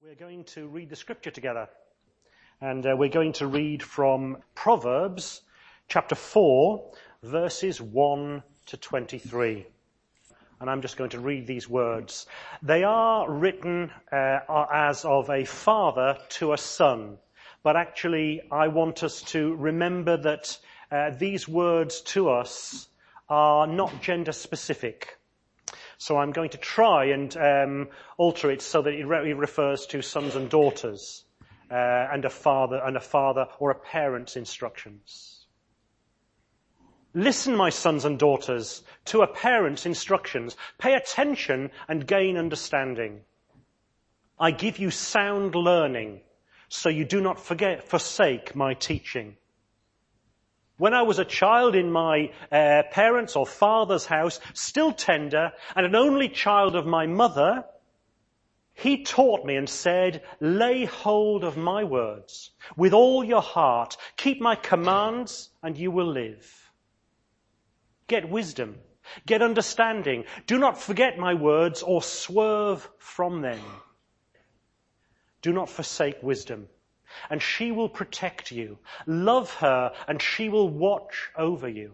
We're going to read the scripture together, and we're going to read from Proverbs chapter 4, verses 1 to 23. And I'm just going to read these words. They are written as of a father to a son, but actually I want us to remember that these words to us are not gender specific. So I'm going to try and alter it so that it refers to sons and daughters, and a father or a parent's instructions. Listen, my sons and daughters, to a parent's instructions. Pay attention and gain understanding. I give you sound learning, so you do not forsake my teaching. When I was a child in my parents' or father's house, still tender, and an only child of my mother, he taught me and said, lay hold of my words with all your heart. Keep my commands and you will live. Get wisdom. Get understanding. Do not forget my words or swerve from them. Do not forsake wisdom, and she will protect you. Love her, and she will watch over you.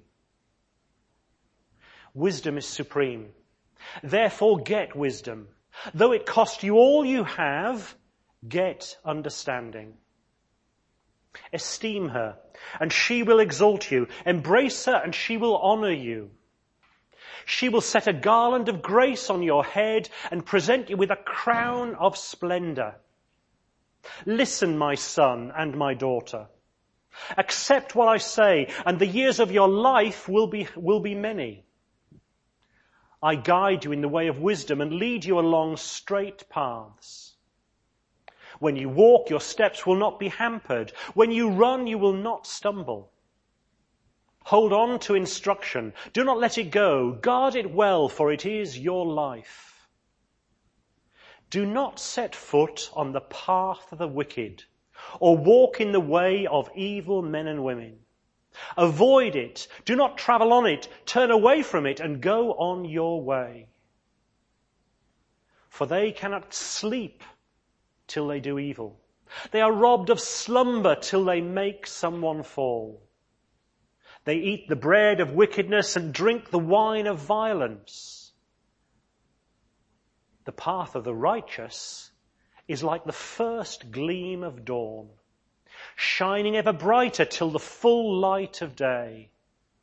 Wisdom is supreme. Therefore get wisdom. Though it cost you all you have, get understanding. Esteem her, and she will exalt you. Embrace her, and she will honor you. She will set a garland of grace on your head and present you with a crown of splendor. Listen, my son and my daughter. Accept what I say, and the years of your life will be many. I guide you in the way of wisdom and lead you along straight paths. When you walk, your steps will not be hampered. When you run, you will not stumble. Hold on to instruction. Do not let it go. Guard it well, for it is your life. Do not set foot on the path of the wicked, or walk in the way of evil men and women. Avoid it. Do not travel on it. Turn away from it and go on your way. For they cannot sleep till they do evil. They are robbed of slumber till they make someone fall. They eat the bread of wickedness and drink the wine of violence. The path of the righteous is like the first gleam of dawn, shining ever brighter till the full light of day.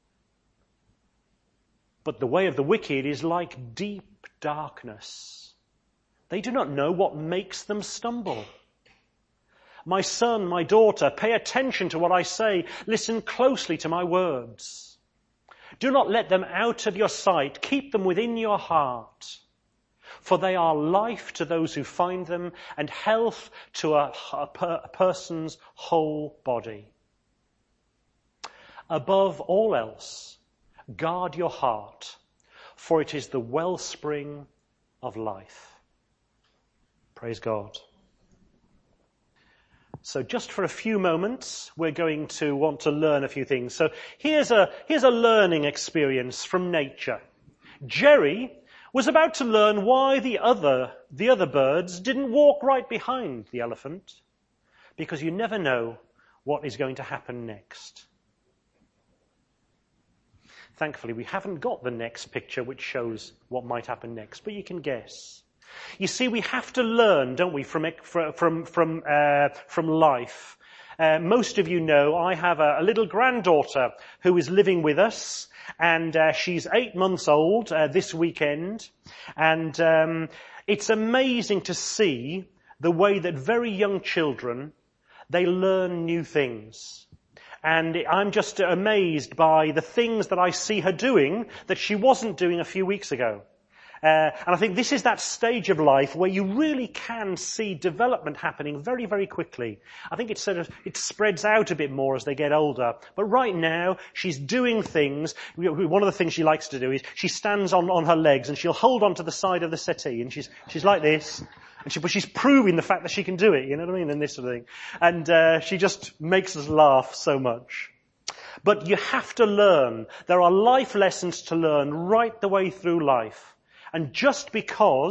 But the way of the wicked is like deep darkness. They do not know what makes them stumble. My son, my daughter, pay attention to what I say. Listen closely to my words. Do not let them out of your sight. Keep them within your heart. For they are life to those who find them and health to a person's whole body. Above all else, guard your heart, for it is the wellspring of life. Praise God. So just for a few moments, we're going to want to learn a few things. So here's a learning experience from nature. Jerry was about to learn why the other birds didn't walk right behind the elephant, because you never know what is going to happen next. Thankfully, we haven't got the next picture which shows what might happen next, but you can guess. You see, we have to learn, don't we, from life. Most of you know I have a little granddaughter who is living with us, and she's 8 months old this weekend, and it's amazing to see the way that very young children, they learn new things. And I'm just amazed by the things that I see her doing that she wasn't doing a few weeks ago. And I think this is that stage of life where you really can see development happening very, very quickly. I think it spreads out a bit more as they get older. But right now, she's doing things. One of the things she likes to do is she stands on her legs and she'll hold onto the side of the settee, and she's like this. But she's proving the fact that she can do it, you know what I mean? And this sort of thing. And she just makes us laugh so much. But you have to learn. There are life lessons to learn right the way through life. And just because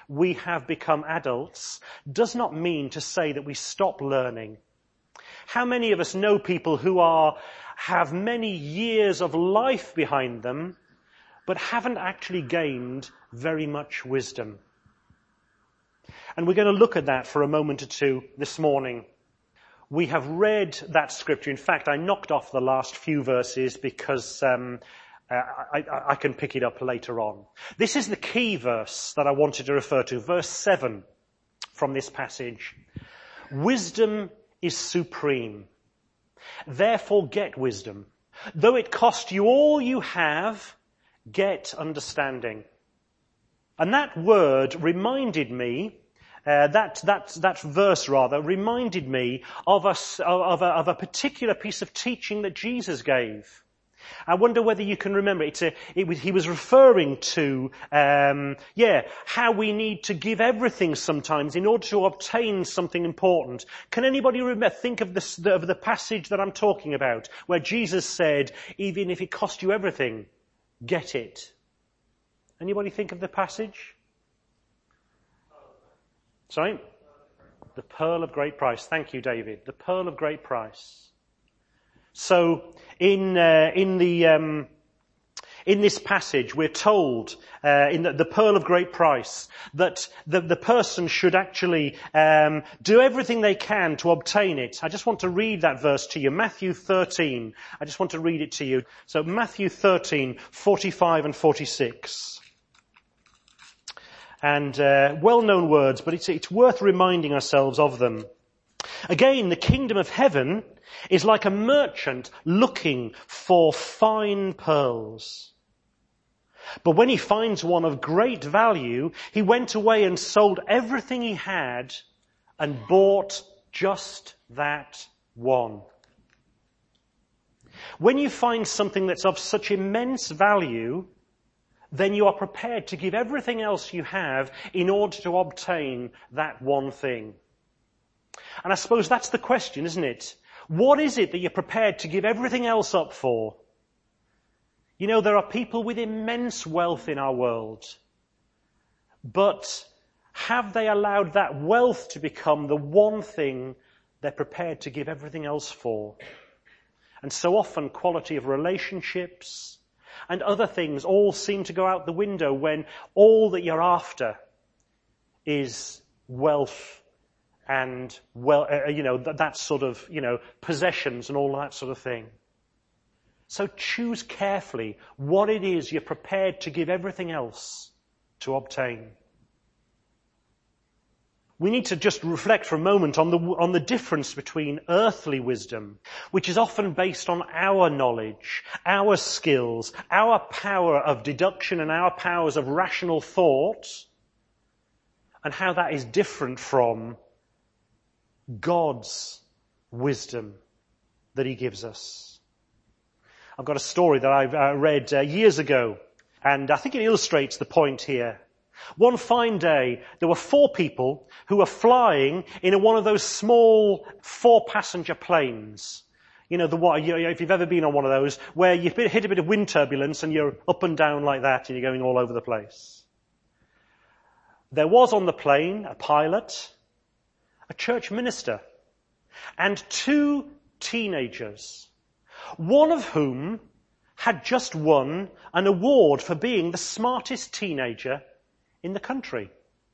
we have become adults does not mean to say that we stop learning. How many of us know people who have many years of life behind them, but haven't actually gained very much wisdom? And we're going to look at that for a moment or two this morning. We have read that scripture. In fact, I knocked off the last few verses because I can pick it up later on. This is the key verse that I wanted to refer to, verse 7 from this passage. Wisdom is supreme. Therefore get wisdom. Though it cost you all you have, get understanding. And that word reminded me, that verse rather, reminded me of a particular piece of teaching that Jesus gave. I wonder whether you can remember. He was referring to, how we need to give everything sometimes in order to obtain something important. Can anybody think of the passage that I'm talking about, where Jesus said, even if it cost you everything, get it? Anybody think of the passage? Sorry? The pearl of great price. Thank you, David. The pearl of great price. So, in this passage, we're told, in the pearl of great price, that the person should actually do everything they can to obtain it. I just want to read that verse to you. Matthew 13. I just want to read it to you. So, Matthew 13, 45 and 46. And well-known words, but it's worth reminding ourselves of them. Again, the kingdom of heaven is like a merchant looking for fine pearls. But when he finds one of great value, he went away and sold everything he had and bought just that one. When you find something that's of such immense value, then you are prepared to give everything else you have in order to obtain that one thing. And I suppose that's the question, isn't it? What is it that you're prepared to give everything else up for? You know, there are people with immense wealth in our world. But have they allowed that wealth to become the one thing they're prepared to give everything else for? And so often quality of relationships and other things all seem to go out the window when all that you're after is wealth and, that sort of, possessions and all that sort of thing. So choose carefully what it is you're prepared to give everything else to obtain. We need to just reflect for a moment on the difference between earthly wisdom, which is often based on our knowledge, our skills, our power of deduction and our powers of rational thought, and how that is different from God's wisdom that He gives us. I've got a story that I read years ago, and I think it illustrates the point here. One fine day, there were 4 people who were flying in one of those small 4-passenger planes. If you've ever been on one of those, where you hit a bit of wind turbulence and you're up and down like that and you're going all over the place. There was on the plane a pilot, a church minister, and 2 teenagers, one of whom had just won an award for being the smartest teenager in the country.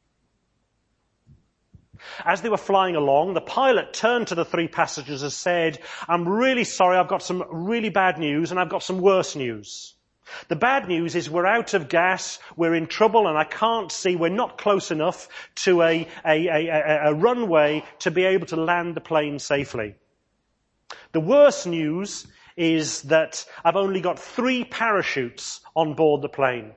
As they were flying along, the pilot turned to the 3 passengers and said, "I'm really sorry, I've got some really bad news and I've got some worse news. The bad news is we're out of gas, we're in trouble, and I can't see, we're not close enough to a runway to be able to land the plane safely. The worst news is that I've only got 3 parachutes on board the plane.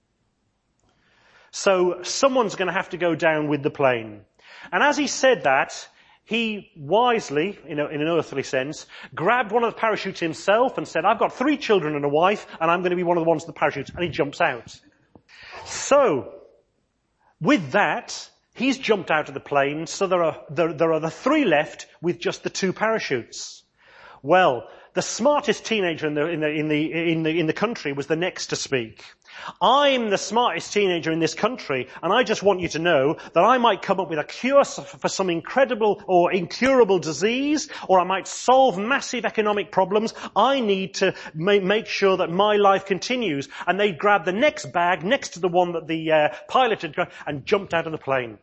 So someone's going to have to go down with the plane." And as he said that, he wisely, in an earthly sense, grabbed one of the parachutes himself and said, "I've got 3 children and a wife, and I'm going to be one of the ones with the parachutes." And he jumps out. So, with that, he's jumped out of the plane, so there are the 3 left with just the 2 parachutes. Well, the smartest teenager in the country was the next to speak. I'm the smartest teenager in this country, and I just want you to know that I might come up with a cure for some incredible or incurable disease, or I might solve massive economic problems. I need to make sure that my life continues. And they grabbed the next bag next to the one that the pilot had got and jumped out of the plane.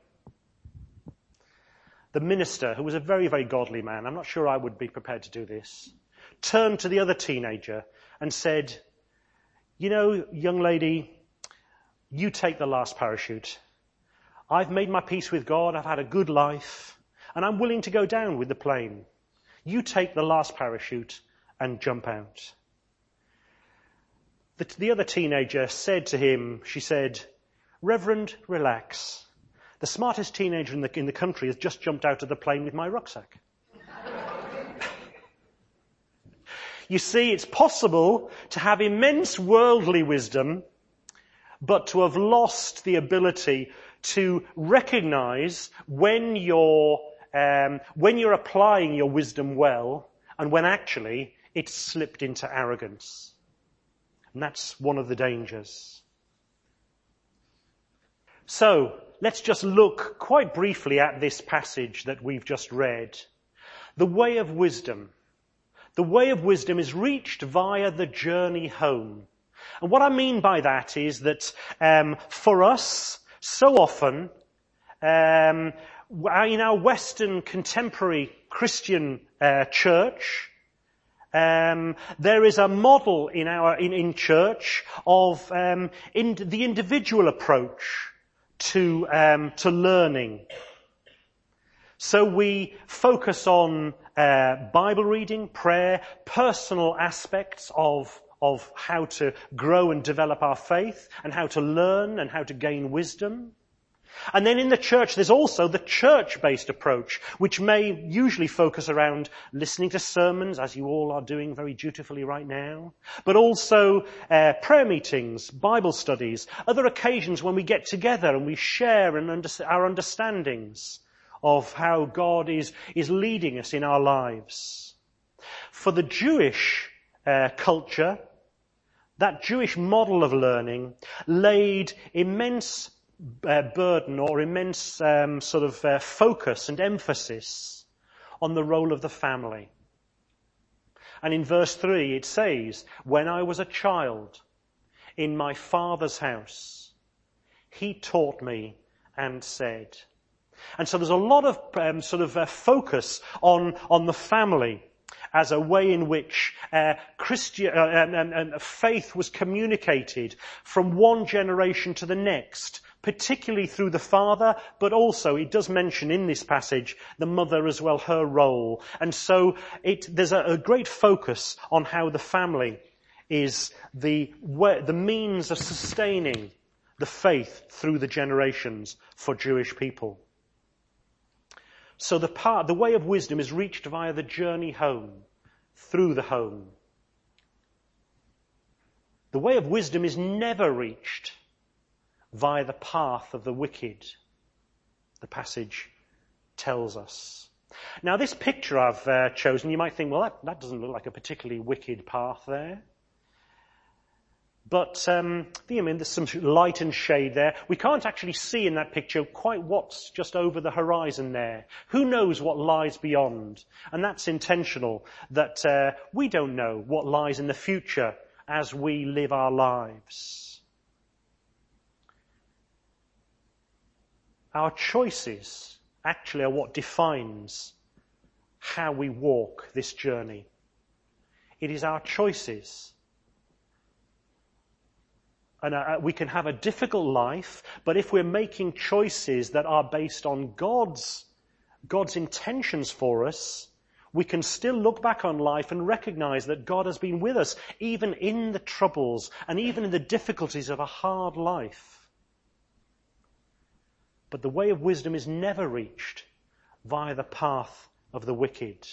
The minister, who was a very, very godly man, I'm not sure I would be prepared to do this, turned to the other teenager and said, you know, young lady, you take the last parachute. I've made my peace with God, I've had a good life, and I'm willing to go down with the plane. You take the last parachute and jump out. The other teenager said to him, she said, Reverend, relax. The smartest teenager in the country has just jumped out of the plane with my rucksack. You see, it's possible to have immense worldly wisdom, but to have lost the ability to recognize when you're applying your wisdom well and when actually it's slipped into arrogance. And that's one of the dangers. So, let's just look quite briefly at this passage that we've just read. The way of wisdom. The way of wisdom is reached via the journey home. And what I mean by that is that for us, so often, in our Western contemporary Christian church, there is a model in church of the individual approach to learning. So we focus on Bible reading, prayer, personal aspects of how to grow and develop our faith, and how to learn and how to gain wisdom. And then in the church, there's also the church-based approach, which may usually focus around listening to sermons, as you all are doing very dutifully right now, but also prayer meetings, Bible studies, other occasions when we get together and we share our understandings of how God is leading us in our lives. For the Jewish culture, that Jewish model of learning laid immense burden or immense focus and emphasis on the role of the family. And in verse 3 it says, when I was a child in my father's house, he taught me and said. And so there's a lot of focus on the family as a way in which faith was communicated from one generation to the next, particularly through the father, but also it does mention in this passage the mother as well, her role. And so there's a great focus on how the family is the means of sustaining the faith through the generations for Jewish people. So the way of wisdom is reached via the journey home, through the home. The way of wisdom is never reached via the path of the wicked, the passage tells us. Now this picture I've chosen, you might think, well, that doesn't look like a particularly wicked path there. But there's some light and shade there. We can't actually see in that picture quite what's just over the horizon there. Who knows what lies beyond? And that's intentional, that we don't know what lies in the future as we live our lives. Our choices actually are what defines how we walk this journey. It is our choices. And we can have a difficult life, but if we're making choices that are based on God's intentions for us, we can still look back on life and recognize that God has been with us, even in the troubles and even in the difficulties of a hard life. But the way of wisdom is never reached via the path of the wicked.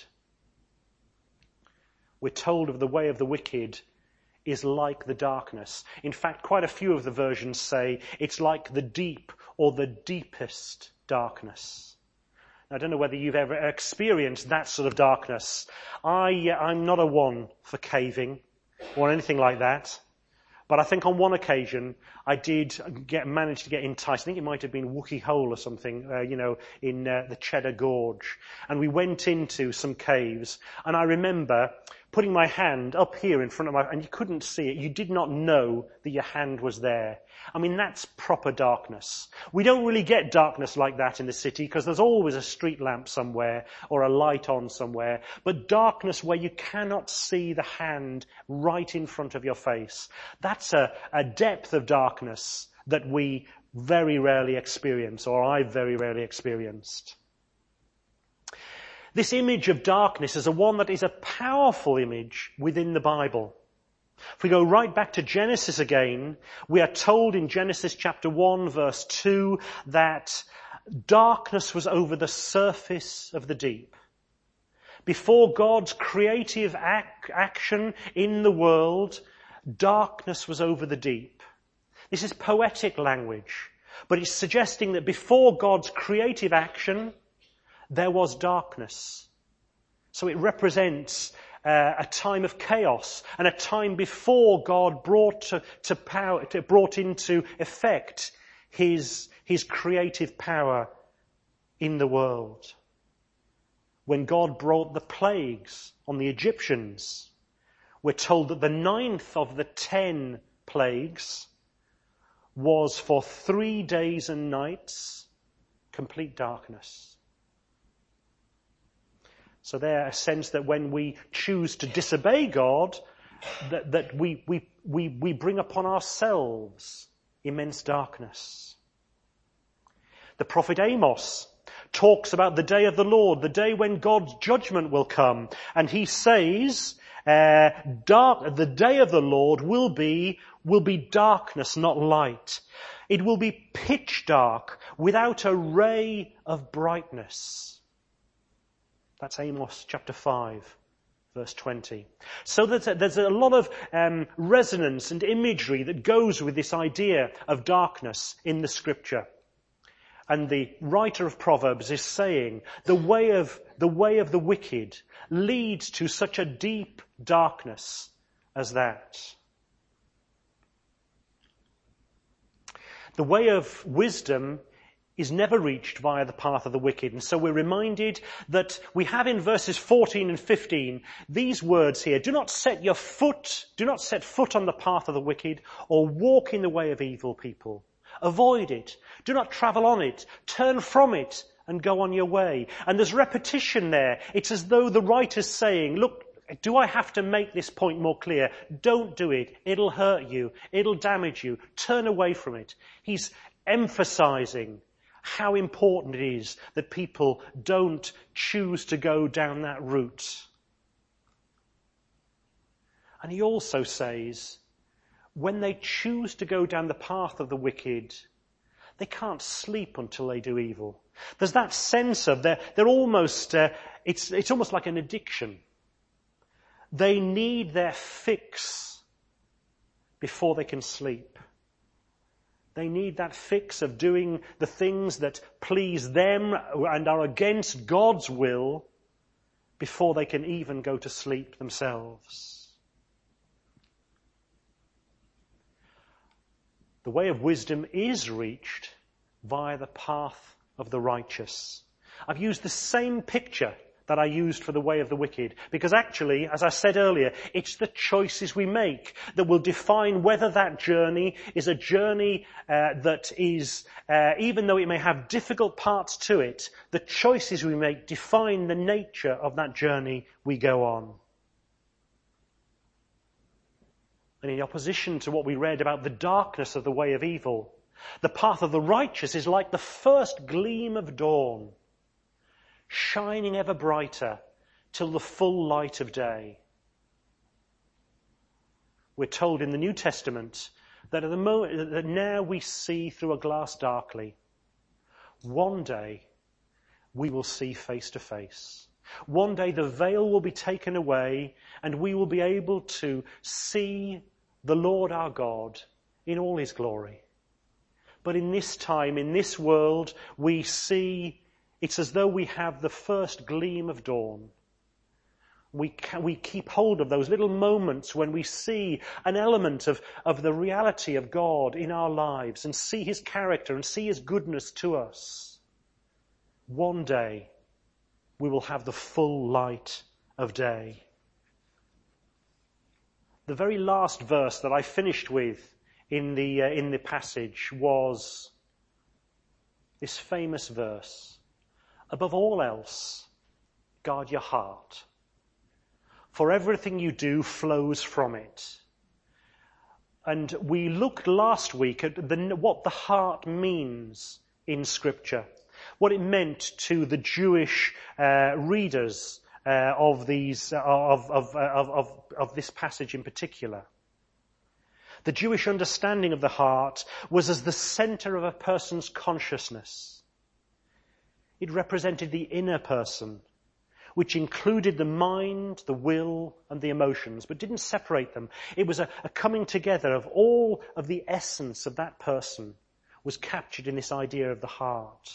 We're told of the way of the wicked is like the darkness. In fact, quite a few of the versions say it's like the deep or the deepest darkness. I don't know whether you've ever experienced that sort of darkness. I'm not a one for caving or anything like that. But I think on one occasion I did manage to get enticed. I think it might have been Wookey Hole or something, in the Cheddar Gorge. And we went into some caves. And I remember putting my hand up here in front of and you couldn't see it. You did not know that your hand was there. I mean, that's proper darkness. We don't really get darkness like that in the city because there's always a street lamp somewhere or a light on somewhere. But darkness where you cannot see the hand right in front of your face, that's a depth of darkness that we very rarely experience, or I've very rarely experienced. This image of darkness is one that is a powerful image within the Bible. If we go right back to Genesis again, we are told in Genesis chapter 1 verse 2 that darkness was over the surface of the deep. Before God's creative action in the world, darkness was over the deep. This is poetic language, but it's suggesting that before God's creative action, there was darkness. So it represents a time of chaos and a time before God brought into effect his creative power in the world. When God brought the plagues on the Egyptians, we're told that the 9th of the 10 plagues was for 3 days and nights, complete darkness. So there's a sense that when we choose to disobey God, that we bring upon ourselves immense darkness. The prophet Amos talks about the day of the Lord, the day when God's judgment will come. And he says, the day of the Lord will be darkness, not light. It will be pitch dark without a ray of brightness. That's Amos chapter 5, verse 20. So there's a lot of resonance and imagery that goes with this idea of darkness in the scripture. And the writer of Proverbs is saying the way of the wicked leads to such a deep darkness as that. The way of wisdom is never reached via the path of the wicked. And so we're reminded that we have in verses 14 and 15 these words here: do not set foot on the path of the wicked or walk in the way of evil people. Avoid it. Do not travel on it. Turn from it and go on your way. And there's repetition there. It's as though the writer's saying, look, do I have to make this point more clear? Don't do it. It'll hurt you. It'll damage you. Turn away from it. He's emphasizing how important it is that people don't choose to go down that route. And he also says, when they choose to go down the path of the wicked, they can't sleep until they do evil. There's that sense of they're almost, it's almost like an addiction. They need their fix before they can sleep. They need that fix of doing the things that please them and are against God's will before they can even go to sleep themselves. The way of wisdom is reached via the path of the righteous. I've used the same picture that I used for the way of the wicked, because actually, as I said earlier, it's the choices we make that will define whether that journey is a journey that is, even though it may have difficult parts to it, the choices we make define the nature of that journey we go on. And in opposition to what we read about the darkness of the way of evil, the path of the righteous is like the first gleam of dawn, shining ever brighter till the full light of day. We're told in the New Testament that at the moment that now we see through a glass darkly, one day we will see face to face. One day the veil will be taken away and we will be able to see the Lord our God in all his glory. But in this time, in this world, we see It's as though we have the first gleam of dawn. We keep hold of those little moments when we see an element of the reality of God in our lives and see his character and see his goodness to us. One day we will have the full light of day. The very last verse that I finished with in the passage was this famous verse. Above all else, guard your heart, for everything you do flows from it. And we looked last week at what the heart means in Scripture, what it meant to the Jewish readers of this passage in particular. The Jewish understanding of the heart was as the center of a person's consciousness. It represented the inner person, which included the mind, the will, and the emotions, but didn't separate them. It was a coming together of all of the essence of that person was captured in this idea of the heart.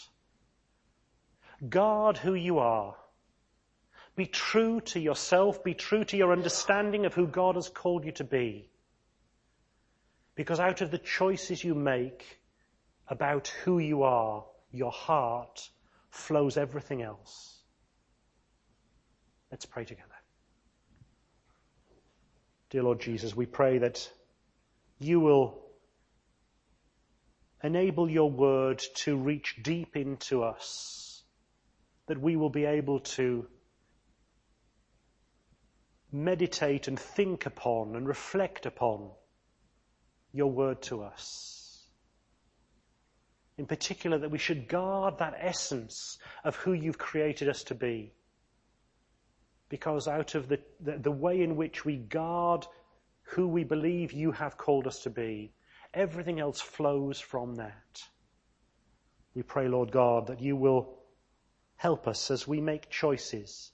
Guard who you are. Be true to yourself. Be true to your understanding of who God has called you to be. Because out of the choices you make about who you are, your heart flows everything else. Let's pray together. Dear Lord Jesus, we pray that you will enable your word to reach deep into us, that we will be able to meditate and think upon and reflect upon your word to us. In particular, that we should guard that essence of who you've created us to be. Because out of the way in which we guard who we believe you have called us to be, everything else flows from that. We pray, Lord God, that you will help us as we make choices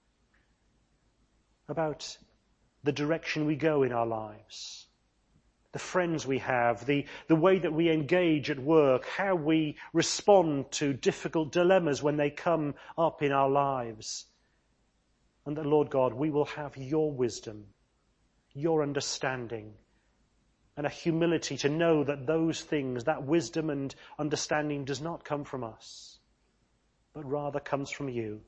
about the direction we go in our lives, the friends we have, the way that we engage at work, how we respond to difficult dilemmas when they come up in our lives. And that, Lord God, we will have your wisdom, your understanding, and a humility to know that those things, that wisdom and understanding does not come from us, but rather comes from you,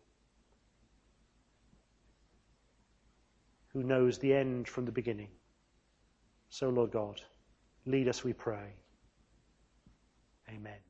who knows the end from the beginning. So, Lord God, lead us, we pray. Amen.